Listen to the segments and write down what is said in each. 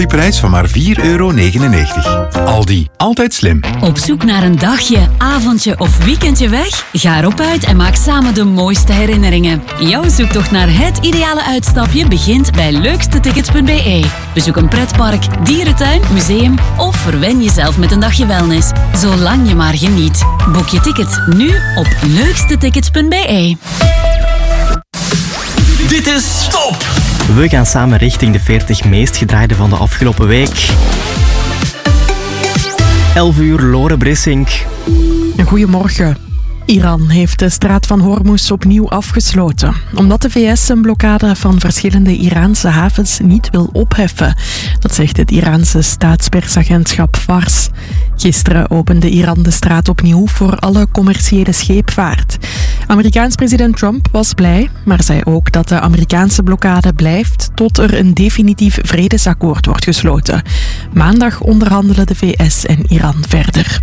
Die prijs van maar €4,99. Aldi, altijd slim. Op zoek naar een dagje, avondje of weekendje weg? Ga erop uit en maak samen de mooiste herinneringen. Jouw zoektocht naar het ideale uitstapje begint bij leukstetickets.be. Bezoek een pretpark, dierentuin, museum of verwen jezelf met een dagje wellness. Zolang je maar geniet. Boek je tickets nu op leukstetickets.be. Dit is Top! We gaan samen richting de 40 meest gedraaide van de afgelopen week. 11 uur, Lore Brissink. Goedemorgen. Iran heeft de straat van Hormuz opnieuw afgesloten, omdat de VS een blokkade van verschillende Iraanse havens niet wil opheffen. Dat zegt het Iraanse staatspersagentschap Fars. Gisteren opende Iran de straat opnieuw voor alle commerciële scheepvaart. Amerikaans president Trump was blij, maar zei ook dat de Amerikaanse blokkade blijft tot er een definitief vredesakkoord wordt gesloten. Maandag onderhandelen de VS en Iran verder.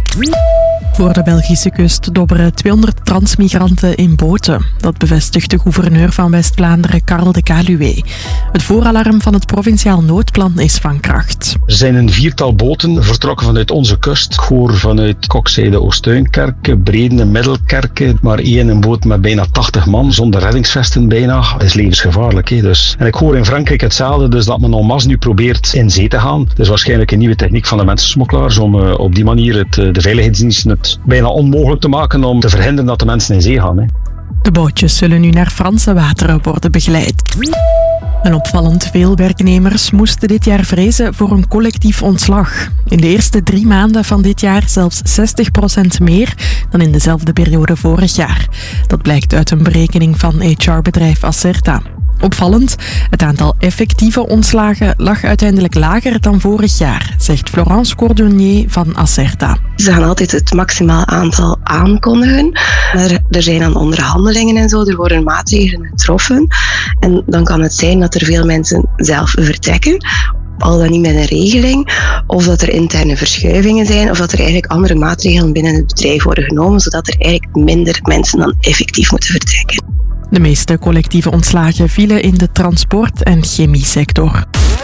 Voor de Belgische kust dobberen 200 transmigranten in boten. Dat bevestigt de gouverneur van West-Vlaanderen, Karel de Caluwe. Het vooralarm van het provinciaal noodplan is van kracht. Er zijn een 4-tal boten vertrokken vanuit onze kust. Goor vanuit Kokzijde, Oostuinkerke, Breden en Middelkerke. Maar een boot met bijna 80 man, zonder reddingsvesten bijna. Dat is levensgevaarlijk. Dus. En ik hoor in Frankrijk hetzelfde, dus dat men en masse nu probeert in zee te gaan. Dat is waarschijnlijk een nieuwe techniek van de mensensmokkelaars om op die manier de veiligheidsdiensten het bijna onmogelijk te maken om te verhinderen dat de mensen in zee gaan. De bootjes zullen nu naar Franse wateren worden begeleid. En opvallend veel werknemers moesten dit jaar vrezen voor een collectief ontslag. In de eerste 3 maanden van dit jaar zelfs 60% meer dan in dezelfde periode vorig jaar. Dat blijkt uit een berekening van HR-bedrijf Acerta. Opvallend, het aantal effectieve ontslagen lag uiteindelijk lager dan vorig jaar, zegt Florence Cordonnier van Acerta. Ze gaan altijd het maximaal aantal aankondigen. Maar er zijn dan onderhandelingen en zo, er worden maatregelen getroffen. En dan kan het zijn dat er veel mensen zelf vertrekken, al dan niet met een regeling, of dat er interne verschuivingen zijn, of dat er eigenlijk andere maatregelen binnen het bedrijf worden genomen, zodat er eigenlijk minder mensen dan effectief moeten vertrekken. De meeste collectieve ontslagen vielen in de transport- en chemiesector.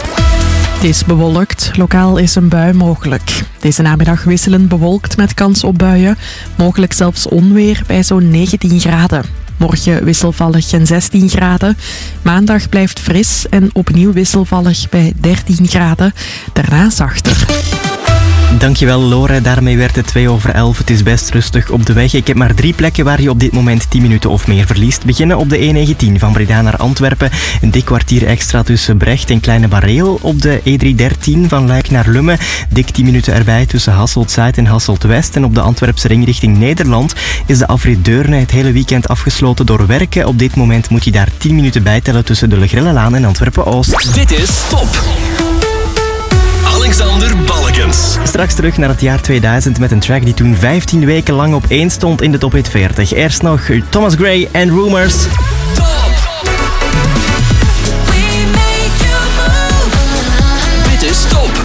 Het is bewolkt. Lokaal is een bui mogelijk. Deze namiddag wisselend bewolkt met kans op buien. Mogelijk zelfs onweer bij zo'n 19 graden. Morgen wisselvallig en 16 graden. Maandag blijft fris en opnieuw wisselvallig bij 13 graden. Daarna zachter. Dankjewel Lore, daarmee werd het 11:02. Het is best rustig op de weg. Ik heb maar 3 plekken waar je op dit moment 10 minuten of meer verliest. Beginnen op de E19 van Breda naar Antwerpen. Een dik kwartier extra tussen Brecht en Kleine Bareel. Op de E313 van Luik naar Lummen. Dik 10 minuten erbij tussen Hasselt-Zuid en Hasselt-West. En op de Antwerpse ring richting Nederland is de afrit Deurne het hele weekend afgesloten door werken. Op dit moment moet je daar 10 minuten bijtellen tussen de Legrellenlaan en Antwerpen-Oost. Dit is Top! Alexander Balkens. Straks terug naar het jaar 2000 met een track die toen 15 weken lang op 1 stond in de top hit 40. Eerst nog Thomas Gray en Rumors. Dit is Top!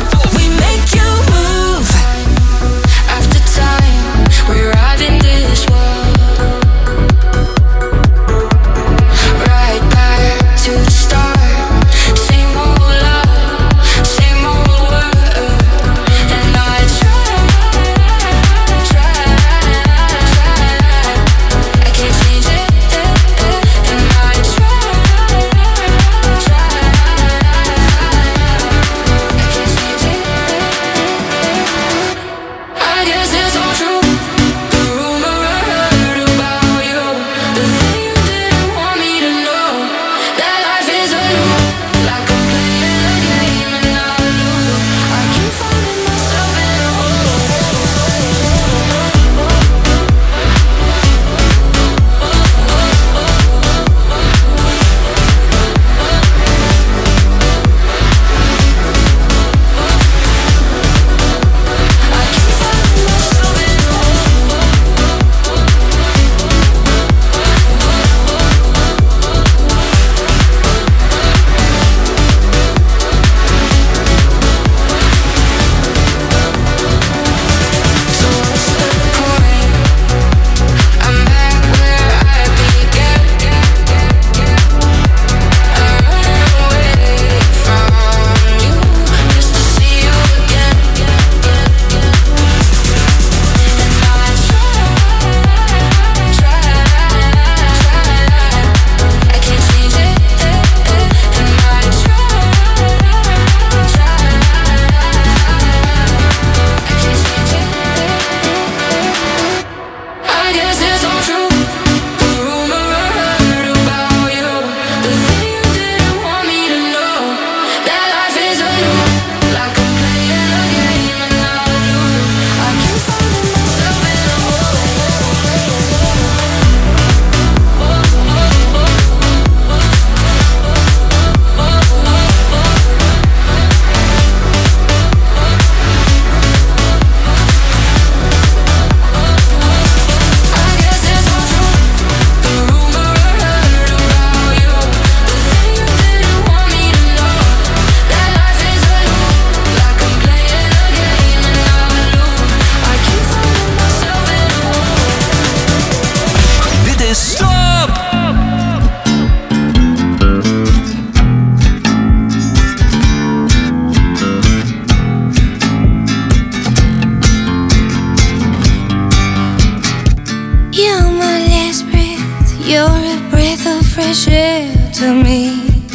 to me.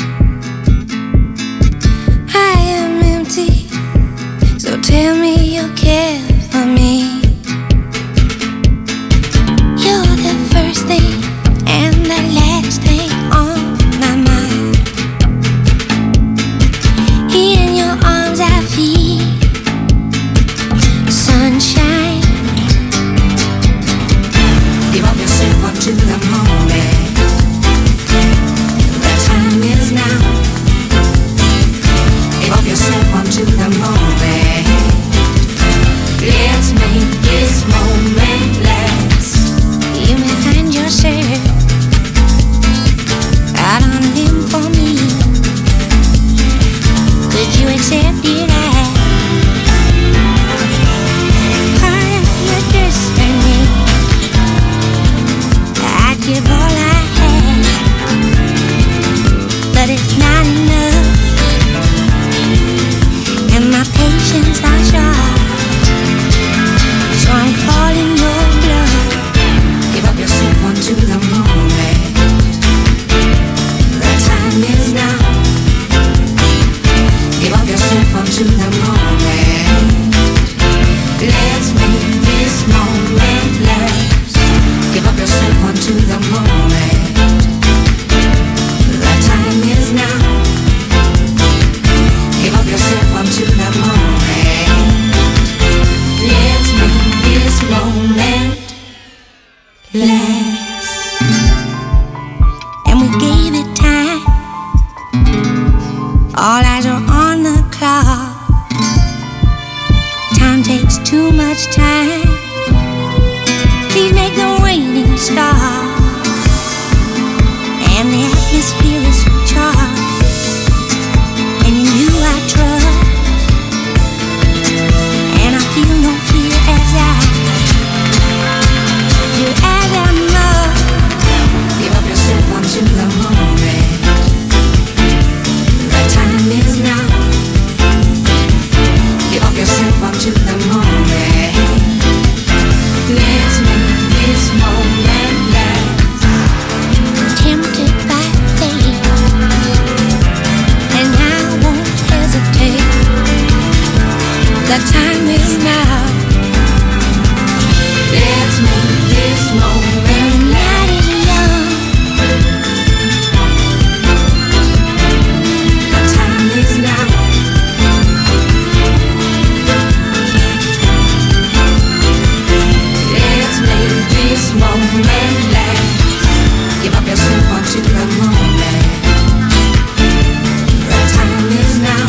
I am empty, so tell me you care for me. You're the first thing and the last thing on my mind. In your arms I feel sunshine. Give up yourself unto the moment. The time is now. Give up yourself unto the moment. Let's make this moment last. You may find yourself out on a limb for me. Could you accept it as part of your destiny? I'd give all I have, but it's not enough, and my patience are short. So I'm calling your bluff. Give up yourself unto the moment. The time is now. Give up yourself unto the moment. Let's make this moment last. Give up yourself unto the moment. The time is now. Give up yourself unto the moment. Let's make this moment last. And we gave it time. All eyes are on the clock. Time takes too much time. Please make the waiting stop. And the atmosphere is charged. And in you I trust. And I feel no fear as I do as I must. Give up yourself unto the moment. The time is now. Give up yourself unto the moment. Let's make this moment last. Tempted by fate, and I won't hesitate. The time is now. Let's make this moment last. The time is now. Let's make this moment last. Give up yourself unto the moment. The time is now.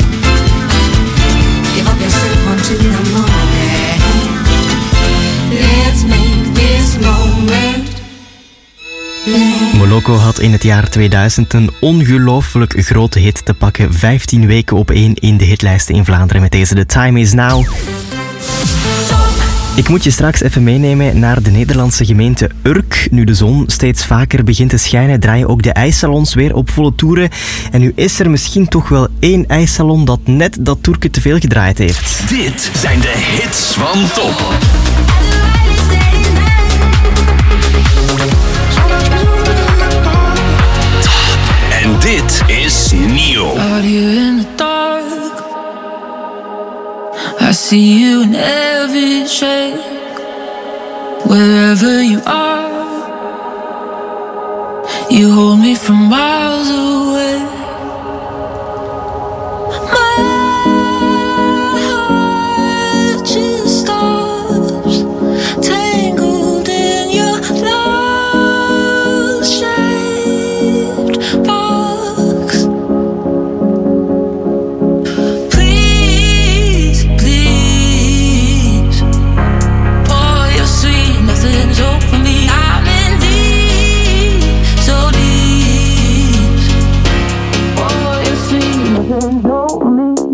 Give up yourself unto the moment. Let's make this moment last. Moloko had in het jaar 2000 een ongelooflijk grote hit te pakken. 15 weken op 1 in de hitlijsten in Vlaanderen met deze The Time Is Now. Ik moet je straks even meenemen naar de Nederlandse gemeente Urk. Nu de zon steeds vaker begint te schijnen, draaien ook de ijssalons weer op volle toeren. En nu is er misschien toch wel één ijssalon dat net dat toerke te veel gedraaid heeft. Dit zijn de hits van Top. En dit is Nio. Out here in the dark, I see you in every shade. Wherever you are, you hold me from miles away. My heart just stops, tangled in your love-shaped box. Please, please, pour your sweet nothings over me. I'm in deep, so deep. Pour your sweet nothings over me.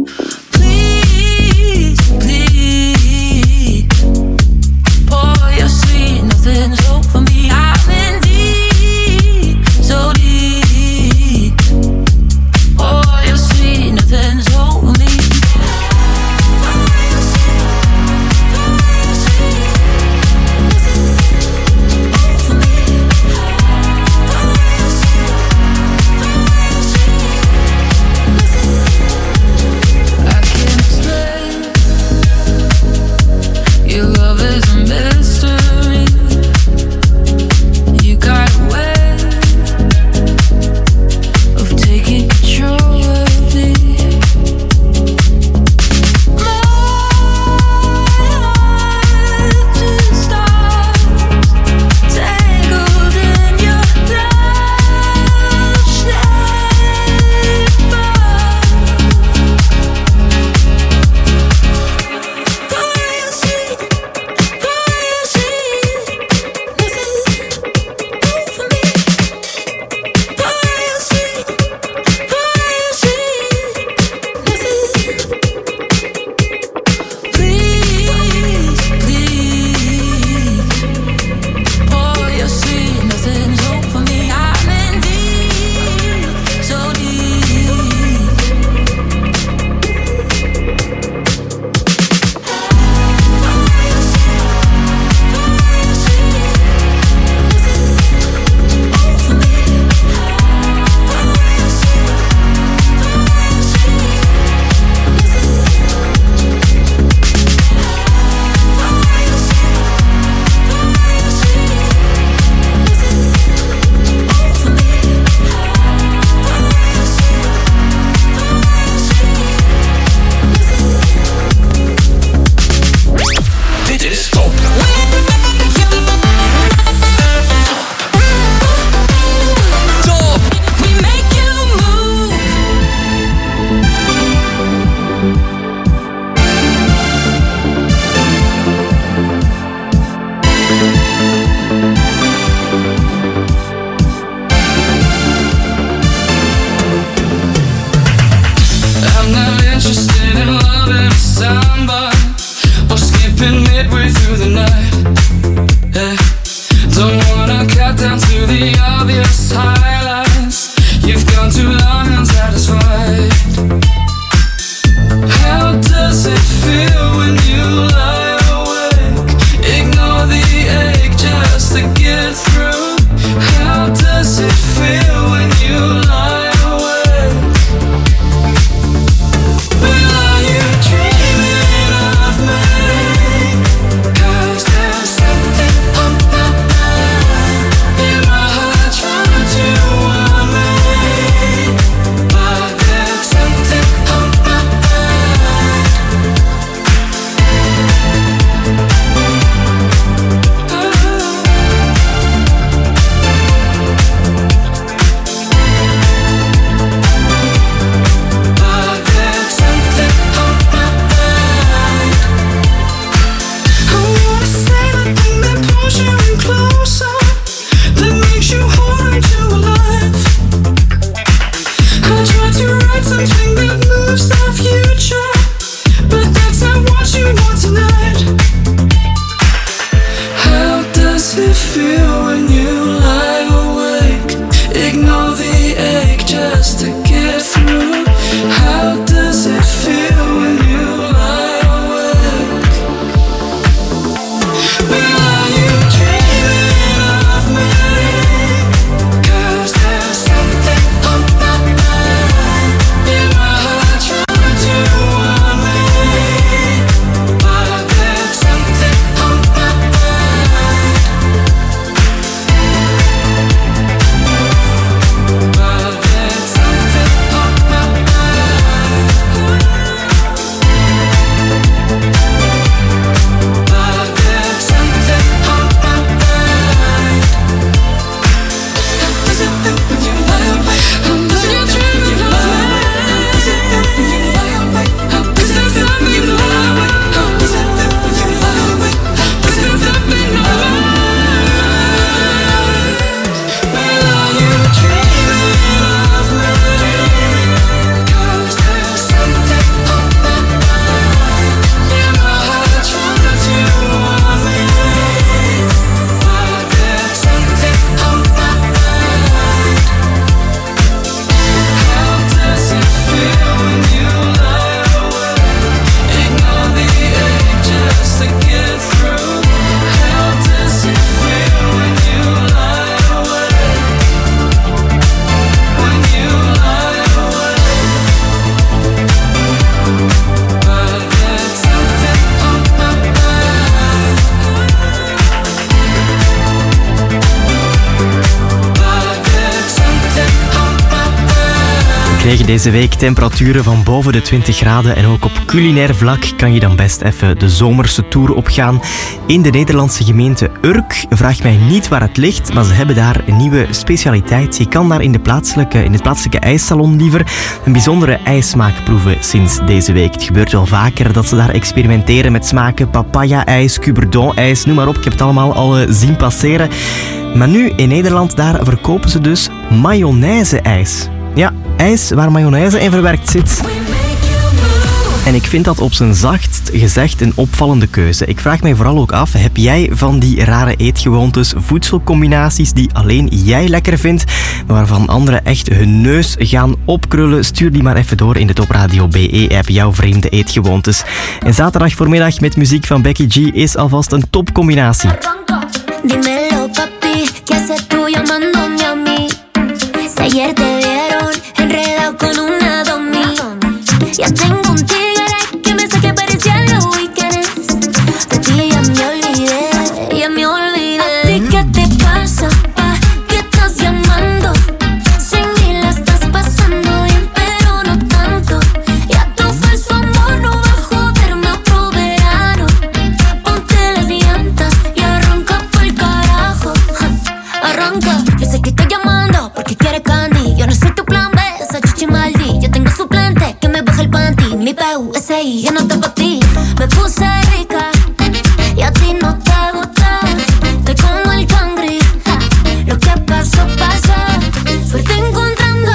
kregen deze week temperaturen van boven de 20 graden en ook op culinair vlak kan je dan best even de zomerse tour opgaan. In de Nederlandse gemeente Urk, vraag mij niet waar het ligt, maar ze hebben daar een nieuwe specialiteit. Je kan daar in het plaatselijke ijssalon liever een bijzondere ijssmaak proeven sinds deze week. Het gebeurt wel vaker dat ze daar experimenteren met smaken, papaya-ijs, cuberdon-ijs, noem maar op. Ik heb het allemaal al zien passeren. Maar nu, in Nederland, daar verkopen ze dus mayonaise-ijs. Ja, ijs waar mayonaise in verwerkt zit. En ik vind dat op zijn zachtst gezegd een opvallende keuze. Ik vraag mij vooral ook af, heb jij van die rare eetgewoontes, voedselcombinaties die alleen jij lekker vindt, maar waarvan anderen echt hun neus gaan opkrullen? Stuur die maar even door in de Top Radio BE-app, jouw vreemde eetgewoontes. En zaterdag voormiddag met muziek van Becky G is alvast een topcombinatie. Dímelo, papi, ¿qué haces tú llamándome a mí? Si ayer te vieron enredado con una domi. Ya tengo un tigre que me saque parecía los weekends. De ti ya me olvidé, ya me olvidé. ¿A ti qué te pasa, pa? ¿Qué estás llamando? Sin mí la estás pasando bien, pero no tanto. Ya tu falso amor no va a joderme otro verano. Ponte las llantas y arranca pa'l carajo. Arranca, yo sé que estoy llamando porque quieres candy. Yo no soy tu plan B, esa chichi maldi. Yo tengo suplente que me baja el panty. Mi PUSI, yo no te pa' ti. Me puse rica y a ti no te gusta. Estoy como el cangri, lo que pasó, pasó. Suerte encontrando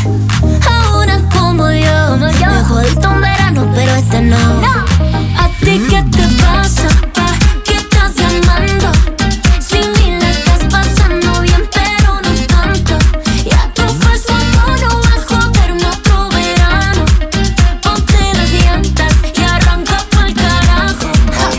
a una como yo. Me jodiste un verano, pero este no. ¿A ti qué te pasa, pa? ¿Qué estás llamando? Sin mí la estás pasando bien, pero no tanto. Ya tu falso amor no va a joderme otro verano. Ponte las llantas y arranca pa'l carajo.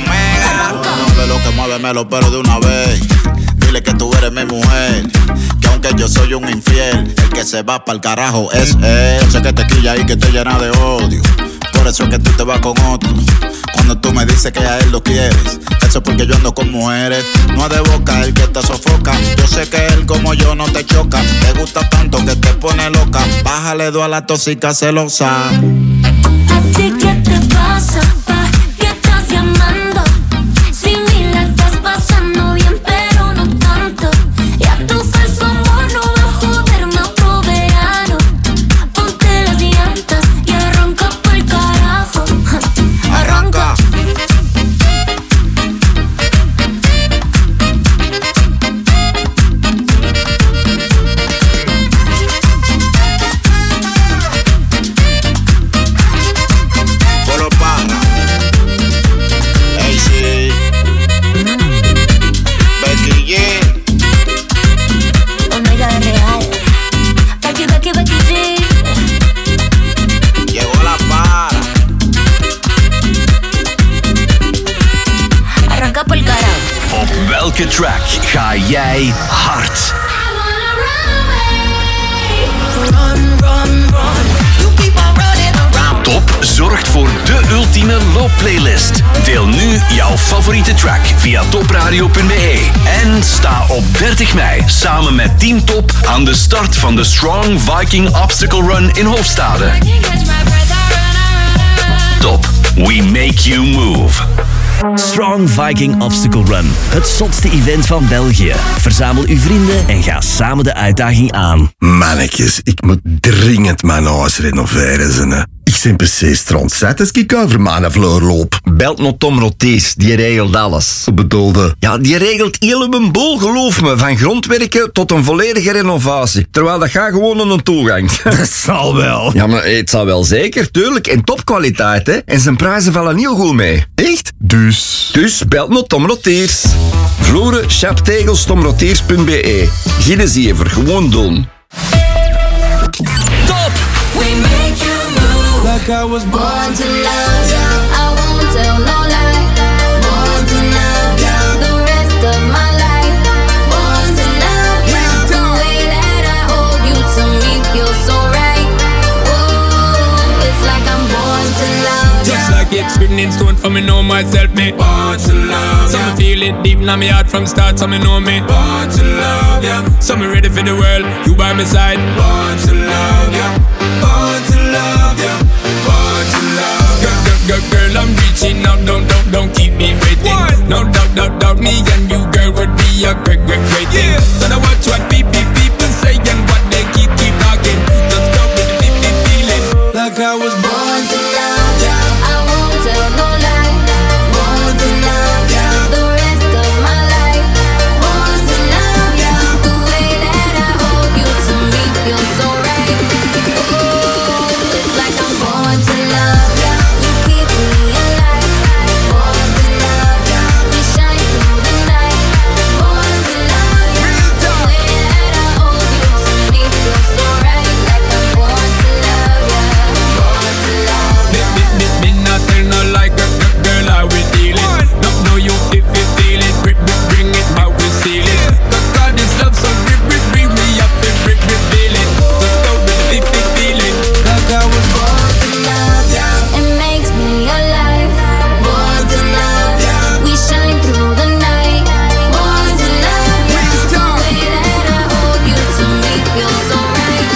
No ve lo que muévemelo, pero de una vez. Dile que tú eres mi mujer, que aunque yo soy un infiel, el que se va pa'l carajo es él. Sé que te quilla y que te llena de odio, por eso es que tú te vas con otro. Cuando tú me dices que a él lo quieres, eso es porque yo ando con mujeres. No es de boca el que te sofoca. Yo sé que él como yo no te choca. Te gusta tanto que te pone loca. Bájale 2 a la tóxica celosa. ¿A ti qué te pasa, pa? ¿Qué estás llamando? Sin mí la estás pasando bien, pero no tanto. Ya tu falso amor no va a joderme otro verano. Ponte las llantas y arranca pa'l carajo. Arranca. Polo Parra, AC, Becky G. Omega real. Becky, Becky, Becky G. Llegó la para. Arranca pa'l carajo. Op welke track ga jij hard? Top zorgt voor de ultieme loopplaylist. Deel nu jouw favoriete track via topradio.be. En sta op 30 mei samen met Team Top aan de start van de Strong Viking Obstacle Run in Hoofdstade. Top, we make you move. Strong Viking Obstacle Run. Het zotste event van België. Verzamel uw vrienden en ga samen de uitdaging aan. Mannetjes, ik moet dringend mijn huis renoveren. Ze. Ik ben precies strontzet als ik over mijn vloer loop. Belt naar Tom Rotees, die regelt alles. Wat bedoelde? Ja, die regelt heel mijn boel, geloof me. Van grondwerken tot een volledige renovatie. Terwijl dat gaat gewoon een toegang. Dat zal wel. Ja, maar het zal wel zeker, tuurlijk. En topkwaliteit, hè. En zijn prijzen vallen heel goed mee. Echt? Dus belt naar Tom Roteers. Vloeren, chaptegels, tomroteers.be. Geen zever, gewoon doen. Top! We make you move. Like I was born to love you. I won't tell no lie. Born to love you. The rest of my life. Born to love you. The way that I hold you to me feels so right. Ooh, it's like I'm born to love you. Just like it's written in stone for me know myself, me born to love. So me feel it deep in my heart from start, so me know me born to love, yeah. So me ready for the world, you by my side, born to love, yeah. Born love ya, born to love ya. Girl, I'm reaching out, don't keep me waiting. No doubt, me and you, girl, would be a great thing. So now watch what people say and what they keep talking. Let's go with the feeling, like I was born to love ya. I won't tell no lie. Born to love ya. The rest of my life. Born to love ya. The way that I hold you to me feels so right. Ooh, it's like I'm born to love ya. You keep me alive. Born to love ya. We shine through the night. Born to love ya. The way that I hold you to me feels so right. Like I'm born to love ya. Born to love ya. Me not tell no like a girl, I will deal it. No, you feel it, bring it, how we seal it. God, this love so bring me up and reveal it. Let's go with the feeling, like I was born to love ya. It makes me alive. Born to love ya. We shine through the night. Born to love ya. The way that I hold you to me feels so right.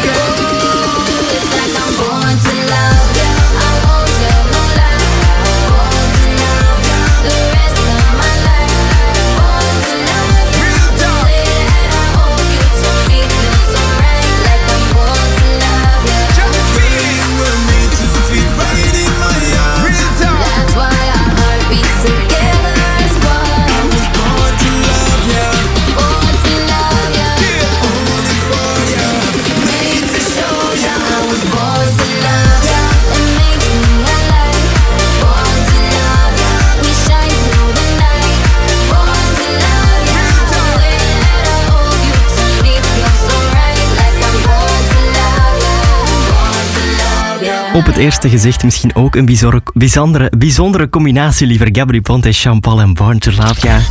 Ooh, it's like I'm born to love ya. I won't tell no lie. Born to love ya. The rest of my life. Born to love ya. The way that I hold you to me feels so right. Like I'm born to love ya. Feeling will need to feel right in my arms. That's why our heart beats together as one. I was born to love ya, Born to love ya. only for ya, made to show ya. I was born to love ya. It makes me alive. Born to love ya. We shine through the night. Born to love ya. The way that I hold you to me feels so right. Like I'm born to love ya. Born to love ya. Op het eerste gezicht misschien ook een bijzondere combinatie, liever Gabri Ponte, Sean Paul en Born to Love Ya.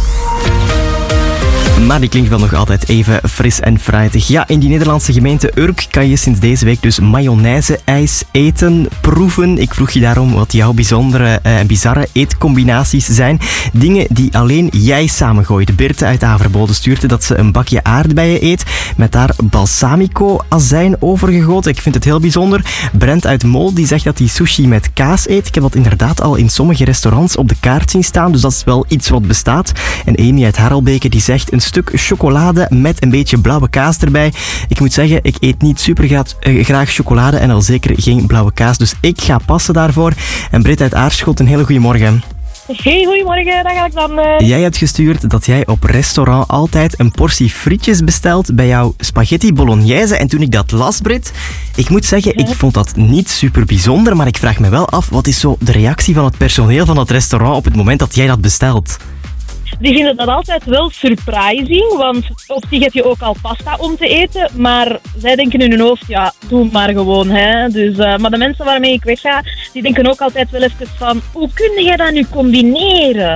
Maar die klinkt wel nog altijd even fris en fruitig. Ja, in die Nederlandse gemeente Urk kan je sinds deze week dus mayonaise-ijs eten, proeven. Ik vroeg je daarom wat jouw bijzondere en bizarre eetcombinaties zijn. Dingen die alleen jij samengooit. Birte uit Averbode stuurde dat ze een bakje aardbeien eet met daar balsamico-azijn overgegoten. Ik vind het heel bijzonder. Brent uit Mol die zegt dat hij sushi met kaas eet. Ik heb dat inderdaad al in sommige restaurants op de kaart zien staan, dus dat is wel iets wat bestaat. En Amy uit Harelbeke die zegt een stuk chocolade met een beetje blauwe kaas erbij. Ik moet zeggen, ik eet niet super graag chocolade en al zeker geen blauwe kaas, dus ik ga passen daarvoor. En Britt uit Aarschot, een hele goede morgen. Hey, goedemorgen, daar ga ik dan. Jij hebt gestuurd dat jij op restaurant altijd een portie frietjes bestelt bij jouw spaghetti bolognese. En toen ik dat las, Britt, ik moet zeggen, ik vond dat niet super bijzonder, maar ik vraag me wel af, wat is zo de reactie van het personeel van het restaurant op het moment dat jij dat bestelt? Die vinden dat altijd wel surprising, want op zich heb je ook al pasta om te eten, maar zij denken in hun hoofd, ja, doe maar gewoon, hè. Dus, maar de mensen waarmee ik wegga, die denken ook altijd wel even van, hoe kun jij dat nu combineren?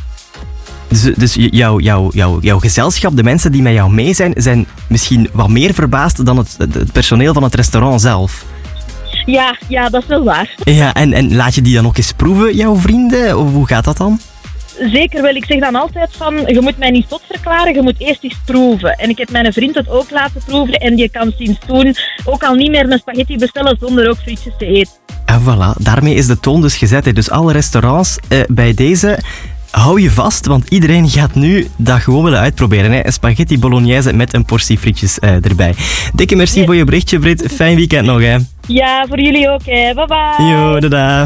Dus jouw gezelschap, de mensen die met jou mee zijn misschien wat meer verbaasd dan het personeel van het restaurant zelf? Ja, dat is wel waar. Ja, en laat je die dan ook eens proeven, jouw vrienden? Of hoe gaat dat dan? Zeker wel. Ik zeg dan altijd van, je moet mij niet tot verklaren, je moet eerst eens proeven. En ik heb mijn vriend het ook laten proeven en die kan sinds toen ook al niet meer een spaghetti bestellen zonder ook frietjes te eten. En voilà, daarmee is de toon dus gezet. Hè. Dus alle restaurants bij deze, hou je vast, want iedereen gaat nu dat gewoon willen uitproberen. Hè. Een spaghetti bolognese met een portie frietjes erbij. Dikke merci voor je berichtje, Britt. Fijn weekend nog, hè. Ja, voor jullie ook, hè. Bye bye. Yo, dada.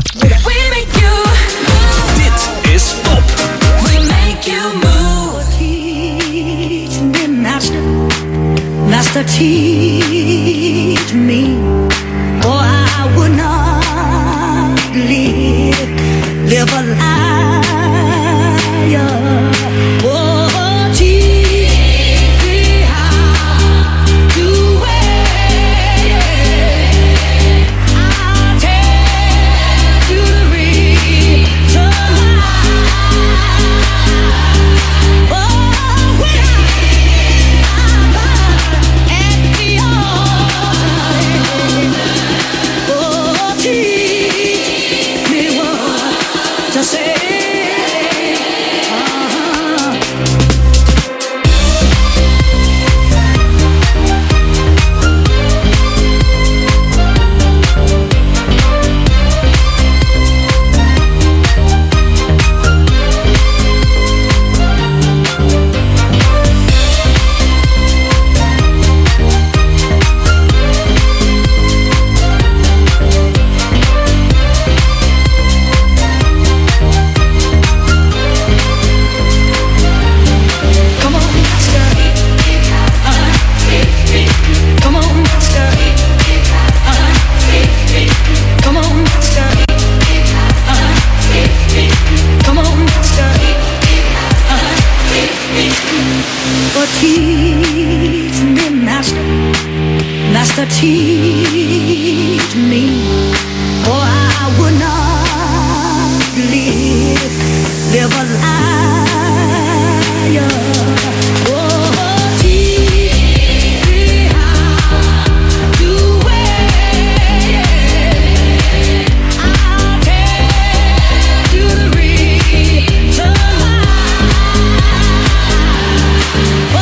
Dit is Top. We make you move. Teach me, master. Master, teach me. Or I would not live a liar. Oh, teach me how to wait. I'll tell you the reason why. Oh, when I'm at the altar, oh, teach me what to say. teach me, or I would not live a liar. Oh, teach me how to wait. I'll tell you the reason why. Oh,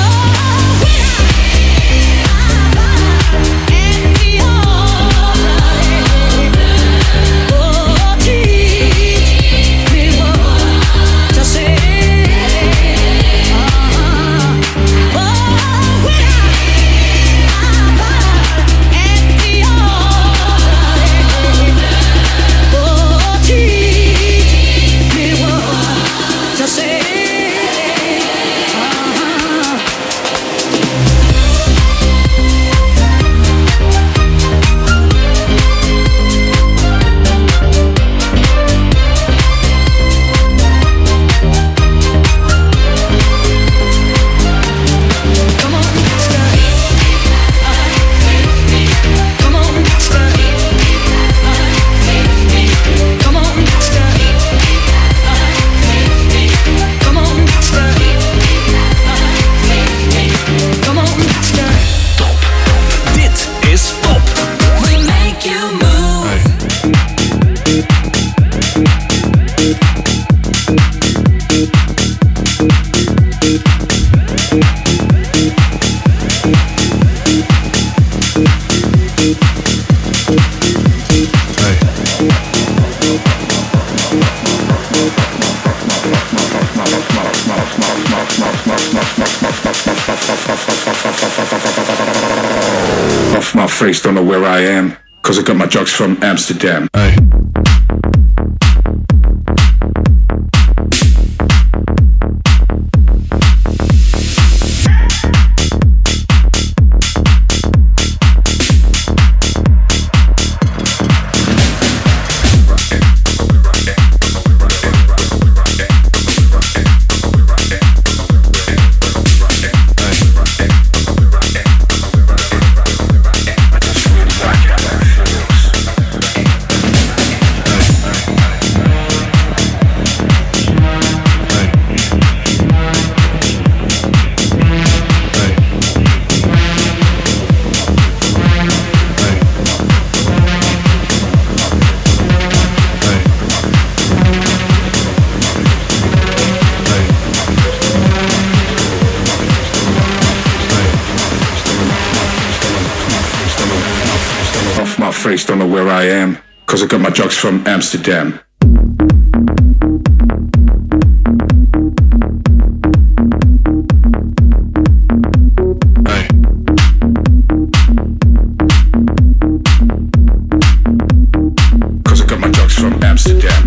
Off my face, don't know where I am, cause I got my drugs from Amsterdam. Hey. Face, don't know where I am, cause I got my drugs from Amsterdam. Hey. Cause I got my drugs from Amsterdam.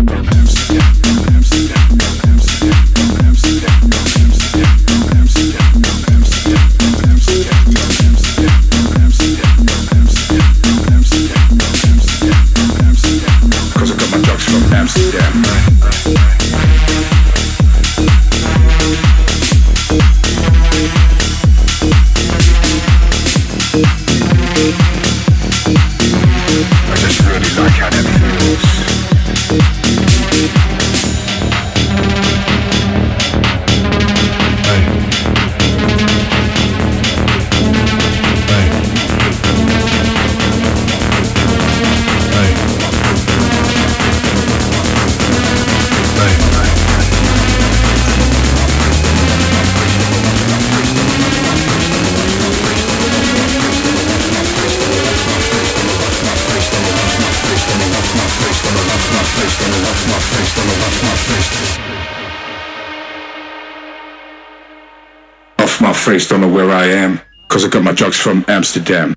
Off my face, don't know where I am, cause I got my drugs from Amsterdam.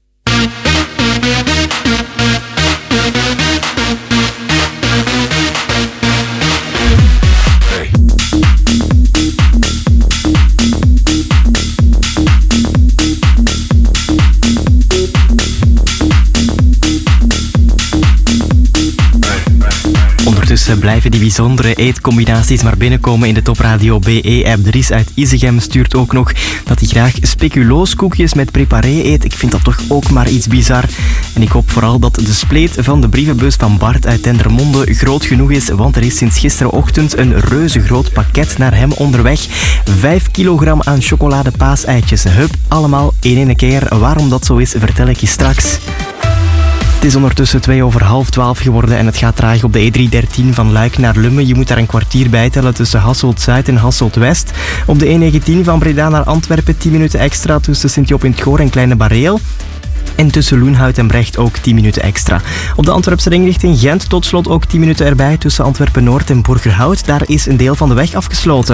blijven die bijzondere eetcombinaties maar binnenkomen in de Top Radio BE-app. Dries uit Isegem stuurt ook nog dat hij graag speculooskoekjes met preparé eet. Ik vind dat toch ook maar iets bizar. En ik hoop vooral dat de spleet van de brievenbus van Bart uit Dendermonde groot genoeg is, want er is sinds gisterenochtend een reuze groot pakket naar hem onderweg. 5 kilogram aan chocoladepaaseitjes. Hup, allemaal in één keer. Waarom dat zo is, vertel ik je straks. Het is ondertussen 11:02 geworden en het gaat traag op de E313 van Luik naar Lummen. Je moet daar een kwartier bij tellen tussen Hasselt-Zuid en Hasselt-West. Op de E19 van Breda naar Antwerpen 10 minuten extra tussen Sint-Job in het Goor en Kleine Bareel. En tussen Loenhout en Brecht ook 10 minuten extra. Op de Antwerpse ring richting Gent tot slot ook 10 minuten erbij tussen Antwerpen-Noord en Borgerhout. Daar is een deel van de weg afgesloten.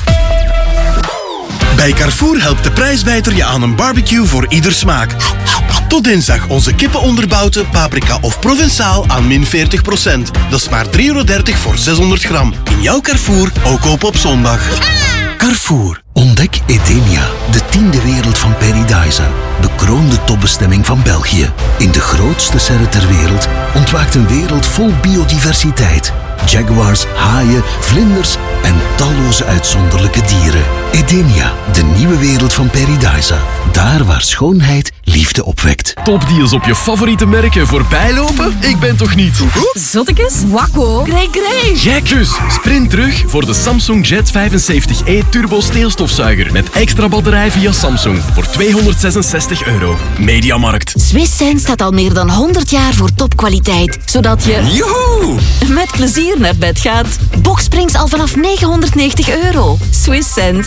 Bij Carrefour helpt de prijsbijter je aan een barbecue voor ieder smaak. Tot dinsdag onze kippenonderbouten, paprika of Provençaal aan min 40%. Dat is maar €3,30 voor 600 gram. In jouw Carrefour, ook open op zondag. Carrefour. Ontdek Edenia, de 10e wereld van Paradise. Bekroonde topbestemming van België. In de grootste serre ter wereld ontwaakt een wereld vol biodiversiteit. Jaguars, haaien, vlinders en talloze uitzonderlijke dieren. Edenia, de nieuwe wereld van Paradise. Daar waar schoonheid liefde opwekt. Topdeals op je favoriete merken voorbijlopen? Ik ben toch niet... Zottekes? Wakko? Grey. Gek dus! Sprint terug voor de Samsung Jet 75e Turbo steelstofzuiger met extra batterij via Samsung voor €266. Mediamarkt. Swiss Sense staat al meer dan 100 jaar voor topkwaliteit, zodat je... Joehoe! Met plezier naar bed gaat. Boxsprings al vanaf €990. Swiss Sense.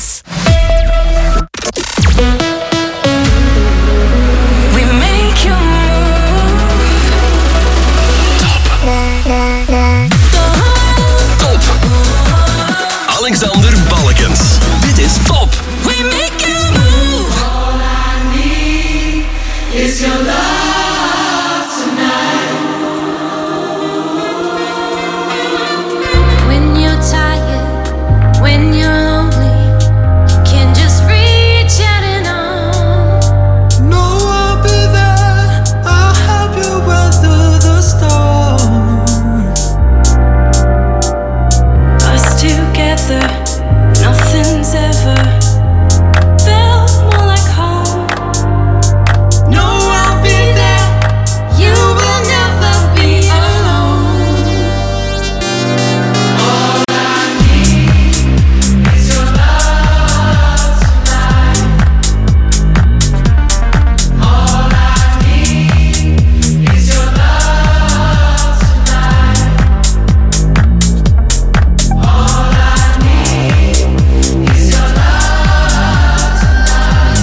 We make you move. Top. Alexander Balkens. Dit is Top. We make you move. All I need is your love tonight. When you're tired, when you're lonely, you can just reach out and on. No, I'll be there. I'll help you weather the storm. Us together, nothing's ever felt more like home. No, I'll be there. You will never be alone. All I need is your love tonight. All I need is your love tonight. All I need is your love tonight.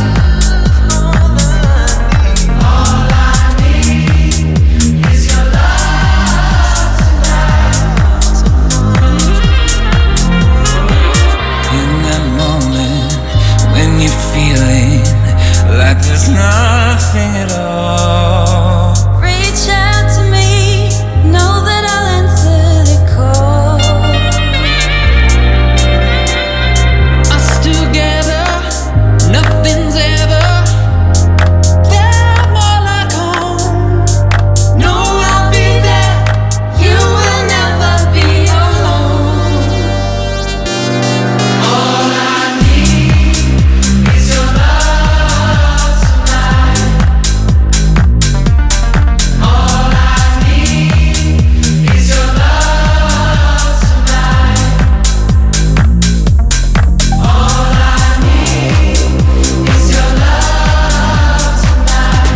All I need is your love In that moment when you're feeling like there's nothing at all. Reach out to me, know that I'll answer the call. Us together, nothing's ever felt more like home. No, I'll be there. You will never be alone. All I need is your love tonight. All I need is your love tonight. All I need is your love tonight.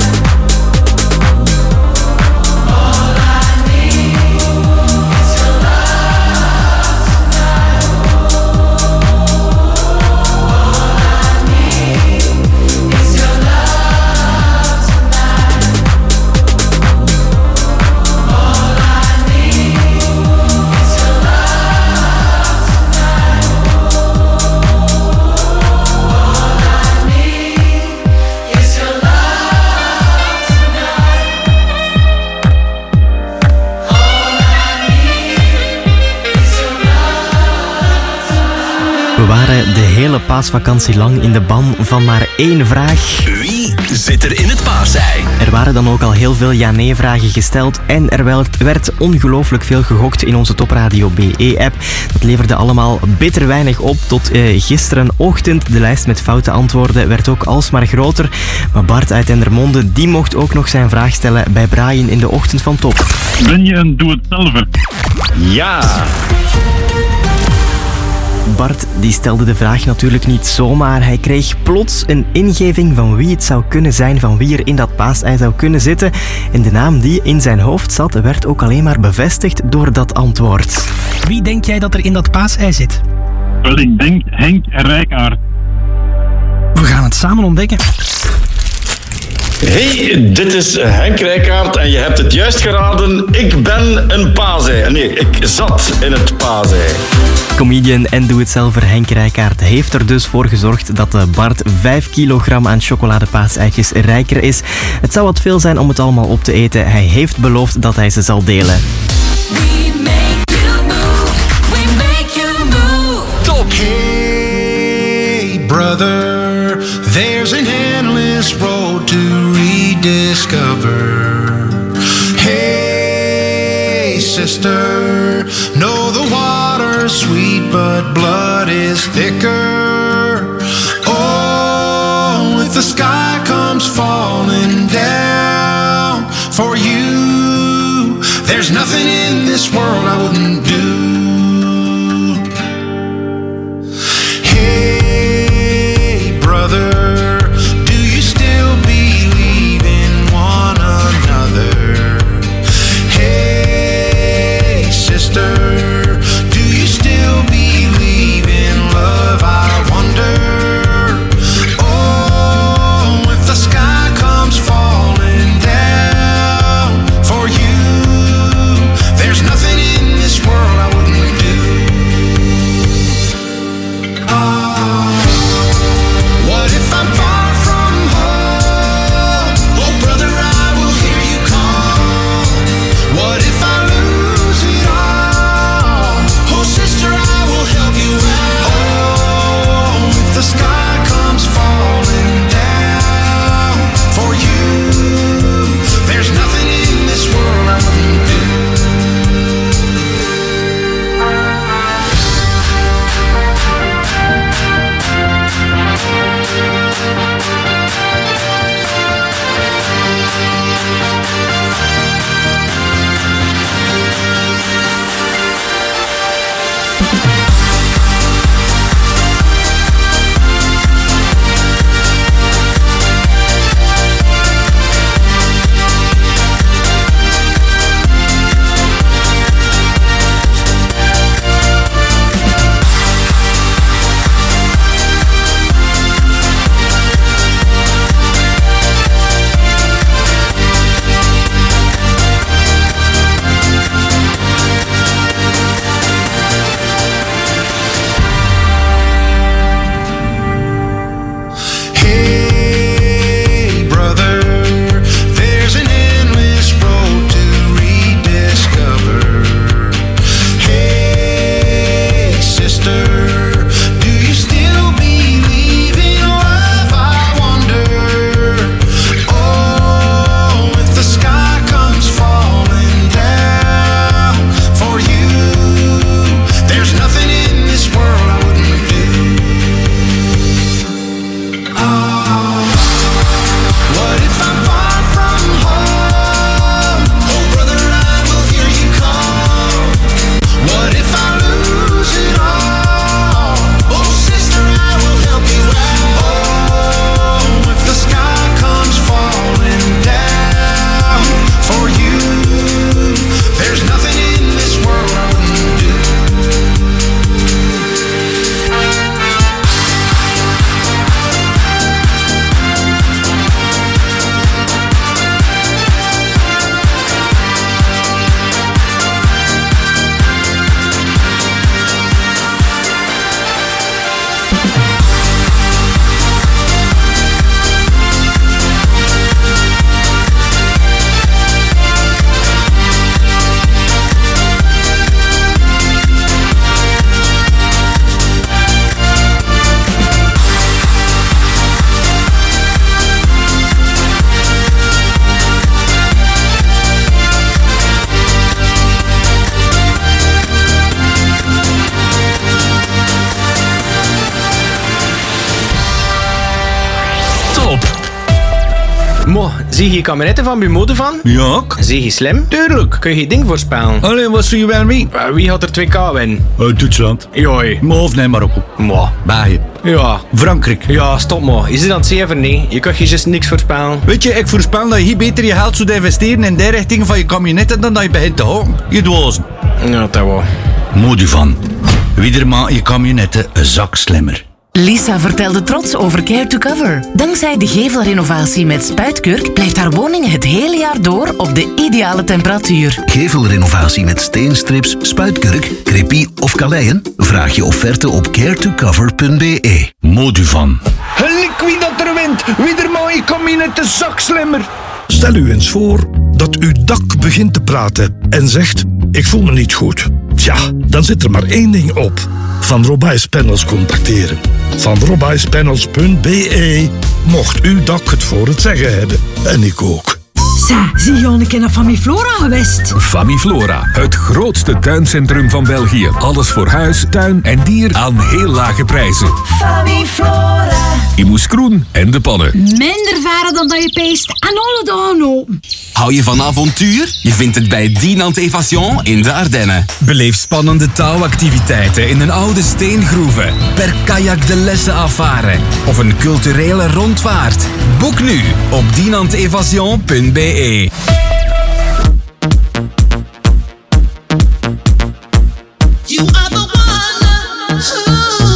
All I need is your love tonight. All I need is your love tonight. All I need is your love tonight. All I need is your love tonight. We waren de hele paasvakantie lang in de ban van maar één vraag. Wie zit er in het paasei. Er waren dan ook al heel veel ja-nee-vragen gesteld en er werd ongelooflijk veel gegokt in onze Topradio BE-app. Dat leverde allemaal bitter weinig op tot gisterenochtend. De lijst met foute antwoorden werd ook alsmaar groter. Maar Bart uit Dendermonde, die mocht ook nog zijn vraag stellen bij Brian in de ochtend van Top. Ben je een doe-het-zelver? Ja. Bart die stelde de vraag natuurlijk niet zomaar. Hij kreeg plots een ingeving van wie het zou kunnen zijn, van wie er in dat paasei zou kunnen zitten. En de naam die in zijn hoofd zat, werd ook alleen maar bevestigd door dat antwoord. Wie denk jij dat er in dat paasei zit? Wel, ik denk Henk Rijkaard. We gaan het samen ontdekken. Hey, dit is Henk Rijkaard en je hebt het juist geraden. Ik ben een paasei. Nee, ik zat in het paasei. Comedian en doe-het-zelver Henk Rijkaard heeft er dus voor gezorgd dat Bart 5 kilogram aan chocoladepaaseitjes rijker is. Het zou wat veel zijn om het allemaal op te eten. Hij heeft beloofd dat hij ze zal delen. Top. Hey, brother, there's an endless road to rediscover. Hey, sister, know the water's sweet, but blood is thicker. Oh, if the sky comes falling down for you, there's nothing in this world I wouldn't do. There's nothing in this world I wouldn't Mo, zie je kabinetten van bij mode van? Ja. Zie je slim? Tuurlijk. Kun je je ding voorspellen? Alleen, wat zie je wel mee? Wie had er 2K winnen? Duitsland. Joi. Of nee, Marokko. Mo. België. Ja. Frankrijk. Ja, stop mo. Is het aan het zeven? Nee. Je kan je just niks voorspellen. Weet je, ik voorspel dat je hier beter je geld zou investeren in die richting van je kabinetten dan dat je begint te houden. Je dwazen. Ja, dat wel. Mooi van. Wieder maakt je kabinetten een zak slimmer. Lisa vertelde trots over Care to Cover. Dankzij de gevelrenovatie met spuitkurk blijft haar woning het hele jaar door op de ideale temperatuur. Gevelrenovatie met steenstrips, spuitkurk, crepie of kaleien? Vraag je offerte op caretocover.be. Mooi van. Gelijk wie dat er wint. Wieder maakt je kabinetten een zak slimmer. Stel u eens voor dat uw dak begint te praten en zegt: ik voel me niet goed. Tja, dan zit er maar één ding op. Van Robijs Panels contacteren. Van robijspanels.be. Mocht uw dak het voor het zeggen hebben. En ik ook. Zie je al een keer naar Famiflora geweest? Famiflora, het grootste tuincentrum van België. Alles voor huis, tuin en dier aan heel lage prijzen. Famiflora. In Moeskroen en de Pannen. Minder varen dan dat je peest en alle dagen open. Hou je van avontuur? Je vindt het bij Dinant Evasion in de Ardennen. Beleef spannende touwactiviteiten in een oude steengroeve. Per kajak de lessen afvaren. Of een culturele rondvaart. Boek nu op dinantevasion.be. You are the one who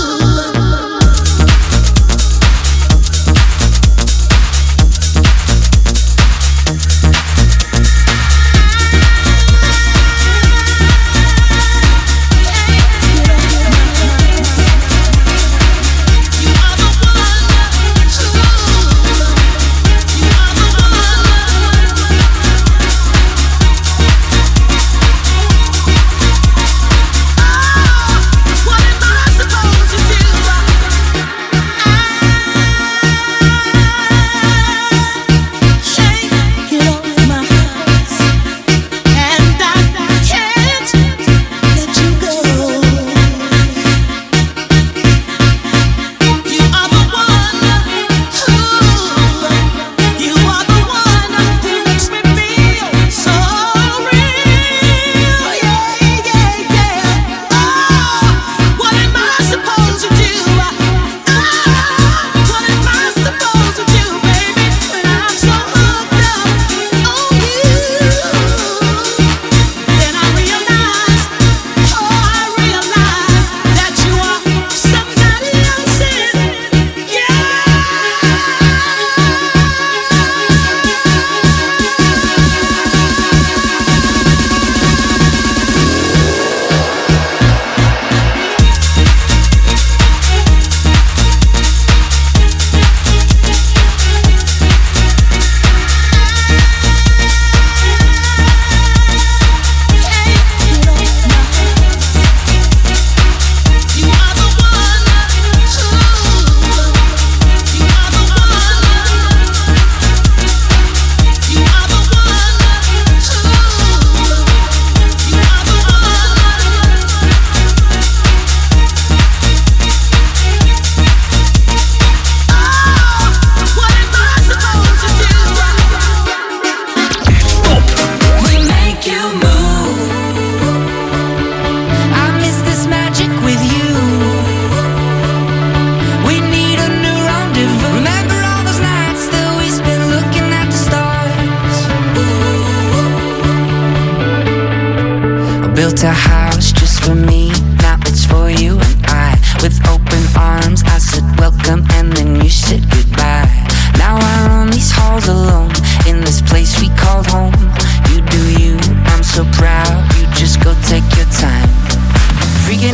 built a house just for me, now it's for you and I. With open arms I said welcome and then you said goodbye. Now I run these halls alone, in this place we called home. You do you, I'm so proud, you just go take your time. Freaking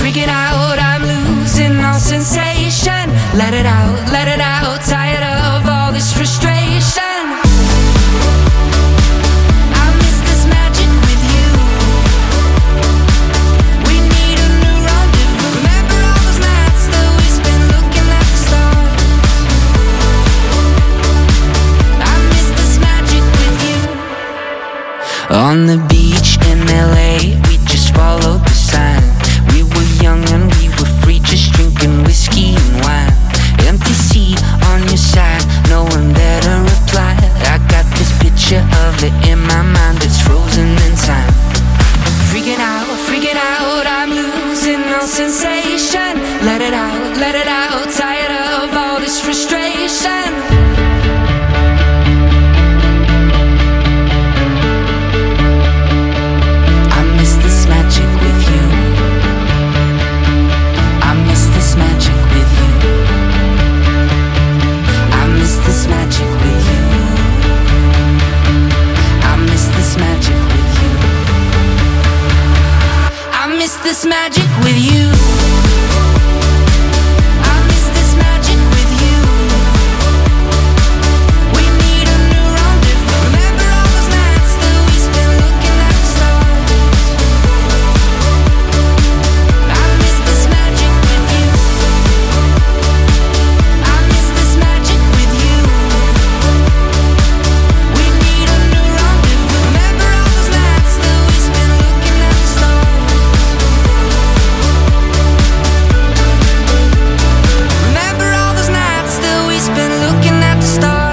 out, I'm losing all sensation. Let it out, tired of all this frustration. On the beach in LA, we just followed the sign. We were young and we were free, just drinking whiskey and wine. Empty seat on your side, no one better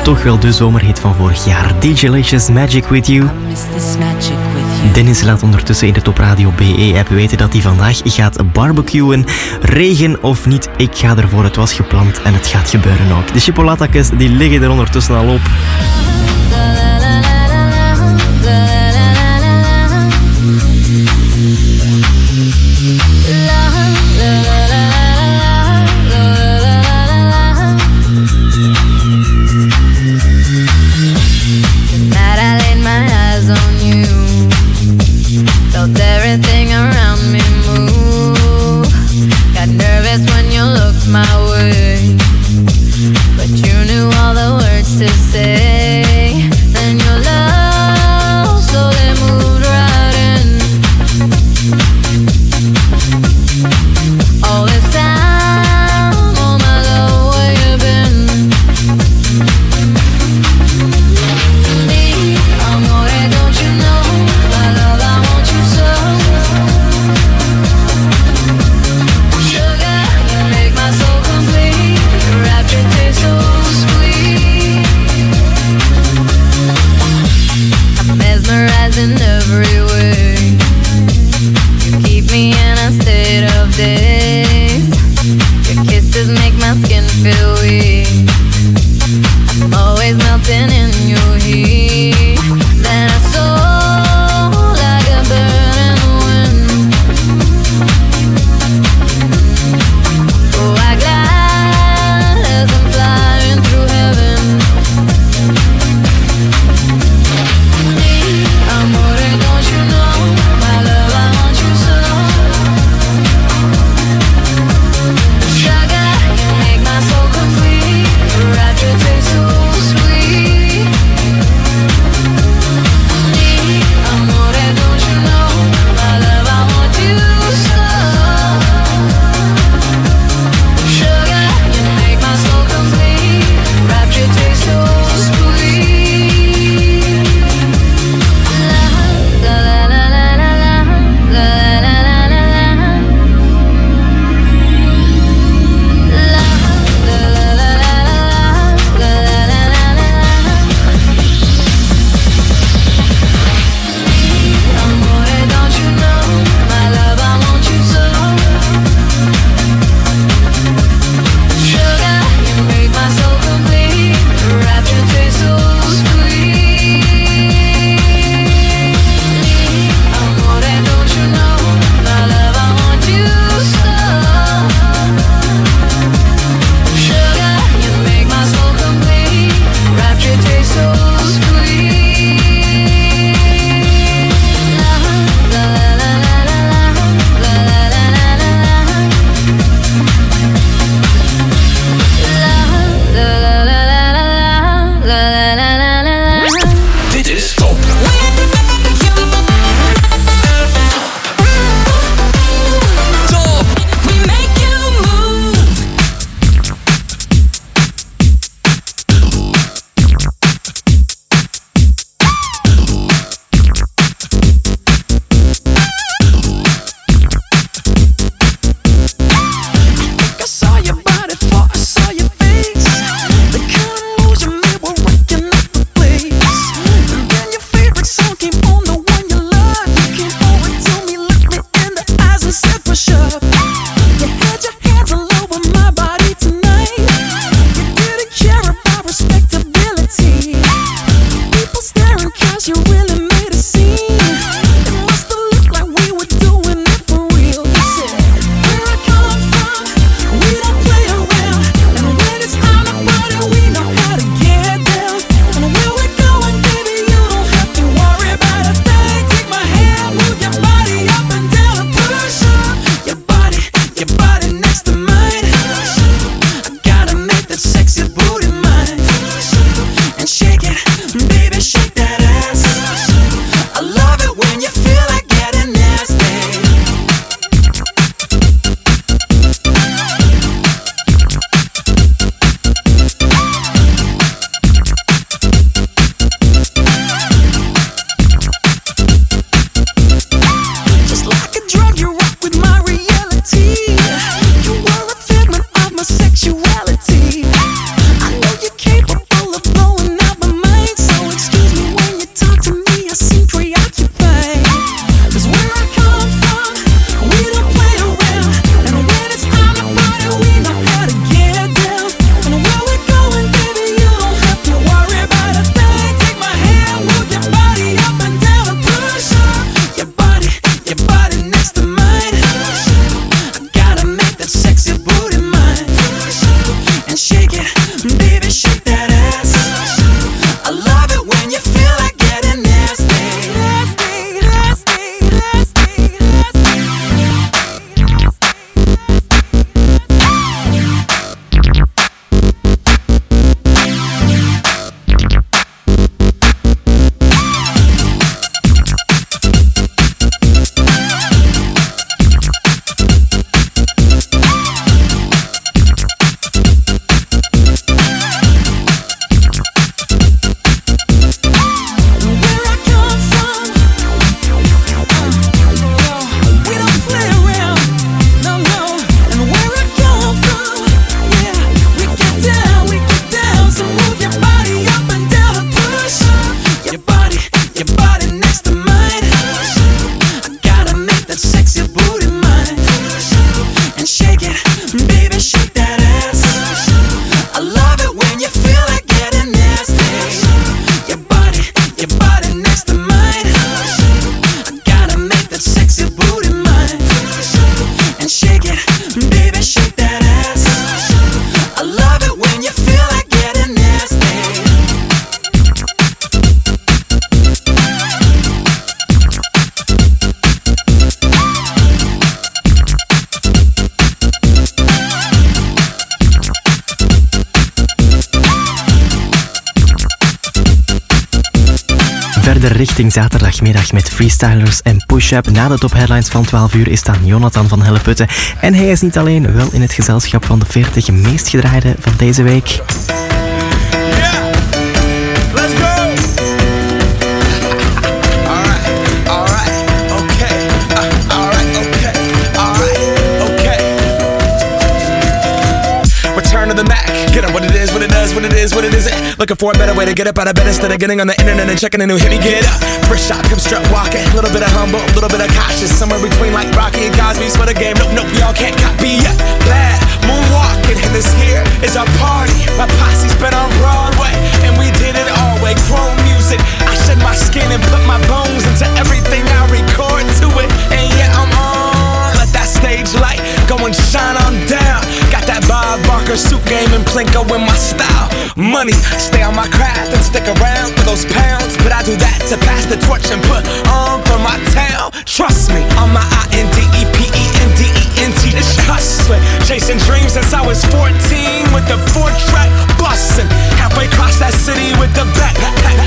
toch wel de zomerhit van vorig jaar. DJ-licious Magic With You. Dennis laat ondertussen in de Top Radio BE-app weten dat hij vandaag gaat barbecuen. Regen of niet, ik ga ervoor. Het was gepland en het gaat gebeuren ook. De chipolatakjes die liggen er ondertussen al op. Everything around me move. Got nervous when you looked my way, but you knew all the words to say. Then and shake it, baby, shake that ass. I love it when you feel like getting nasty. Verder richting zaterdagmiddag met freestylers en push-up. Na de top-headlines van 12 uur is dan Jonathan van Helleputte. En hij is niet alleen, wel in het gezelschap van de 40 meest gedraaide van deze week. The Mac, get up what it is, what it does, what it is, what it isn't. Looking for a better way to get up out of bed instead of getting on the internet and checking a new hit. Me get up, first shot, come strut walking. A little bit of humble, a little bit of cautious. Somewhere between like Rocky and Cosby's for the game. Nope, nope, y'all can't copy yet. Glad moonwalking, and this here is our party. My posse's been on Broadway, and we did it all way. Chrome music, I shed my skin and put my bones into everything I record to it. And yeah, I'm on. Let that stage light go and shine on down. Got that Bob Barker suit game and Plinko in my style. Money, stay on my craft and stick around for those pounds. But I do that to pass the torch and put on for my town. Trust me, on my INDEPENDENT. This hustling, chasing dreams since I was 14 with the 4-track bustin'. Halfway across that city with the back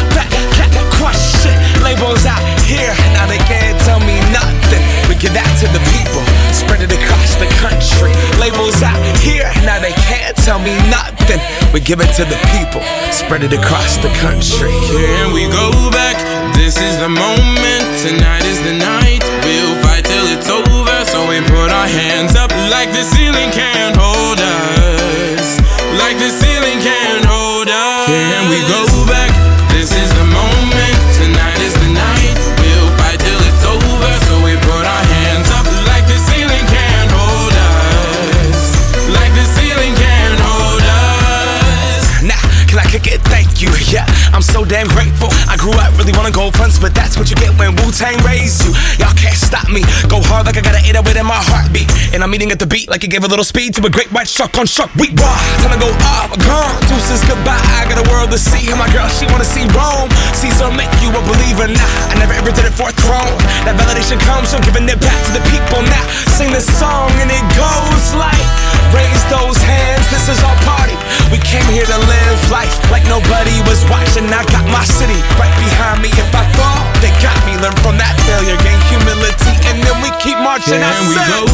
crush it. Labels out here, now they can't tell me nothing. We give that to the people, spread it across the country. Labels out here, now they can't tell me nothing. We give it to the people, spread it across the country. Here we go back, this is the moment, tonight is the night. We'll fight till it's over, so we put our hands up like the ceiling can't hold us. Like the ceiling can't hold us. Here we go back, this is the moment, tonight is the night. We'll fight till it's over, so we put our hands up like the ceiling can't hold us. Like the ceiling can't hold us. Now, can I kick it? Thank you, yeah, I'm so damn grateful. I grew up really wanna go fronts, but that's what you get when Wu-Tang raised you. Y'all can't stop me, go hard like I got an 808 in my heartbeat. And I'm eating at the beat like it gave a little speed to a great white shark on shark week. Raw, time to go up, gone, deuces goodbye. I got a world to see, and my girl, she wanna see Rome. Caesar make you a believer, nah, I never ever did it for a throne. That validation comes from giving it back to the people. Now, sing this song and it goes like, raise those hands, this is our party. We came here to live life like nobody was watching. I got my city right behind me. If I fall, they got me. Learn from that failure, gain humility, and then we keep marching. And we go